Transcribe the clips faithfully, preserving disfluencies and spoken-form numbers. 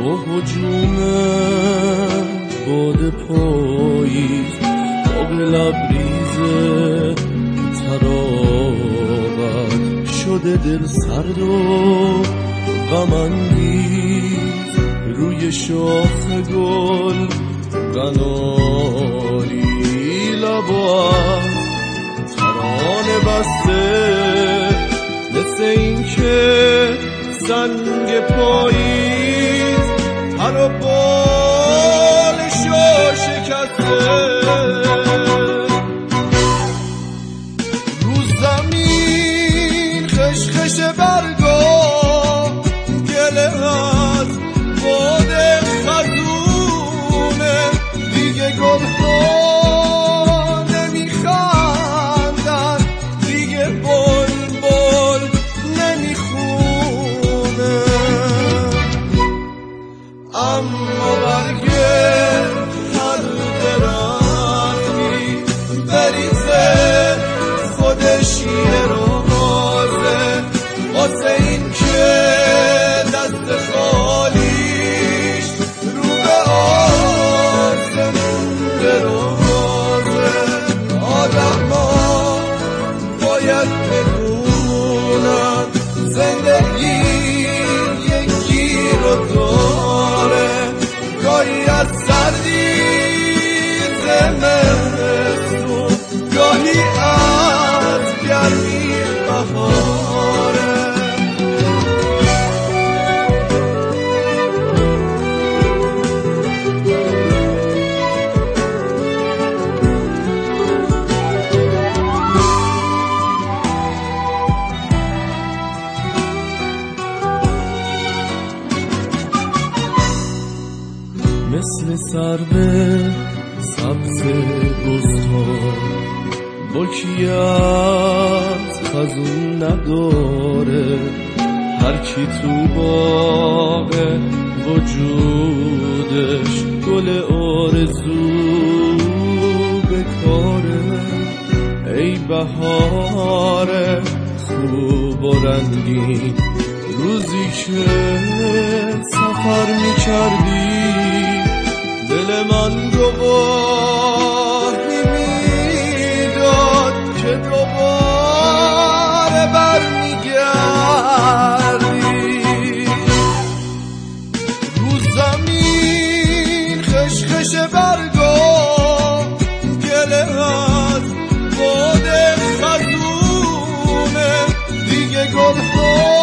با هجوم باد پاییز باغ لبریز تراوت شده دل سرد و غم انگیز روی شاخ گل قناری لبات ترانه بسته مثل این که سنگ پاییز پر و بالشو شکسته رو زمین خشخش برگا گله از باد خزونه دیگه گلها نمیخندن دیگه بل بل نمیخونه اما برگه هر درختی بریزه خودش یه رازه واسه این که دست خالیش رو به آسمون درازه آدم ها باید بدونن زندگی یکی رو داره گاهی از سردی زمستون گاهی از گرمی بهاره مثل سربه سبز بستان بلکیت خزون نداره هر کی تو باغ وجودش گل آرزو بکاره ای بهار خوب و رنگین روزی که سفر میکردی دل من گواهی میداد که دوباره برمیگردی رو زمین خشخش برگا گله از باد خزونه دیگه گلها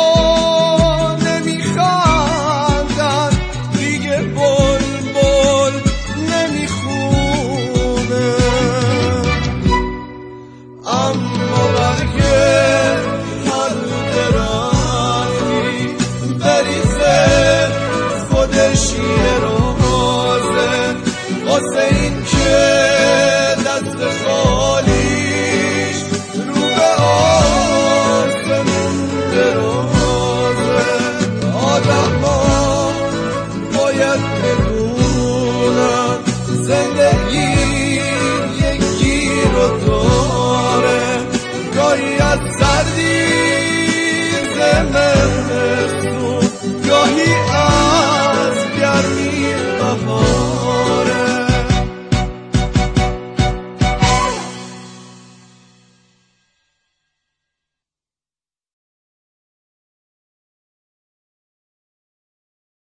شیه روزه واسه این که دست خالیش رو به آسمون درازه آدم ها باید بدونن زندگی یکی رو داره گاهی از سردی زمستون